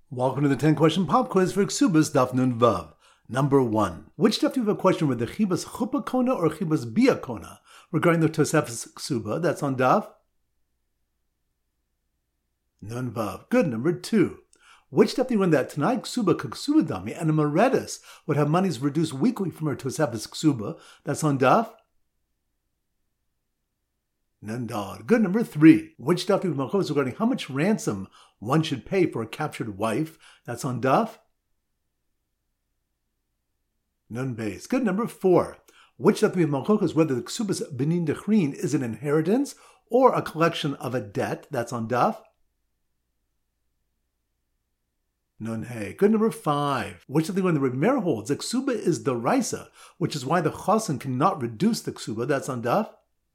Welcome to the 10-question pop quiz for Ksubas Daf Nun Vav. Number 1. Which daf do you have a question with the Chibas Chuppah Kona or Chibas Bia Kona regarding the Tosefes Ksuba? That's on Daf Nun Vav. Good. Number 2. Which daf do you win that Tanai Ksuba Ksuba Dami and a Meredis would have monies reduced weekly from her Tosefes Ksuba? That's on Daf Nun Dal. Good. Number 3. Which daf do you have regarding how much ransom one should pay for a captured wife? That's on Daf Nun Beis. Good. Number 4. Which daf do we have malchus whether the Ksubas Benin Dechrin is an inheritance or a collection of a debt? That's on Daf Nun Hey. Good. Number 5. Which daf do we when the Reb Meir holds the Ksuba is the Raisa, which is why the Chosin cannot reduce the Ksuba? That's on Daf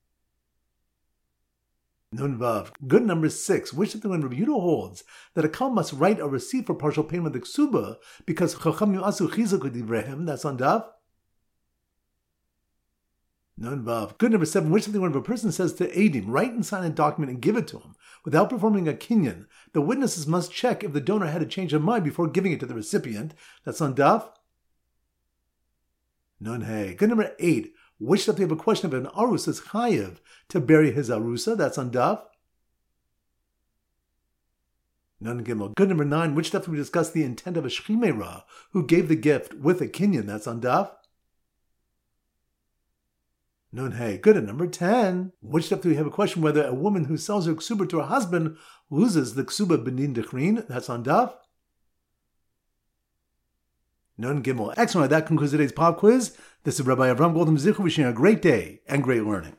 Nun Vav. Good. Number 6. Which of the when Rabbi Yehuda holds that a Kal must write a receipt for partial payment of the Ksuba because Chacham Yu'asu Chizuk Divrehim? That's on Daf Nun Vav. Good. Number 7. Which of the when a person says to Eidim, write and sign a document and give it to him without performing a kinyan, the witnesses must check if the donor had a change of mind before giving it to the recipient? That's on Daf Nun Hey. Good. Number 8. Which daf do you have a question of an arus is chayiv to bury his arusa? That's on Daf Nun Gimel. Good. Number 9. Which daf do we discuss the intent of a shchimera who gave the gift with a kinyan? That's on Daf Nun Hey. Good. And number 10. Which daf do we have a question whether a woman who sells her ksuba to her husband loses the ksuba benin dechrin? That's on Daf Nun Gimel. Excellent. That concludes today's pop quiz. This is Rabbi Avram Goldman Zichu wishing you a great day and great learning.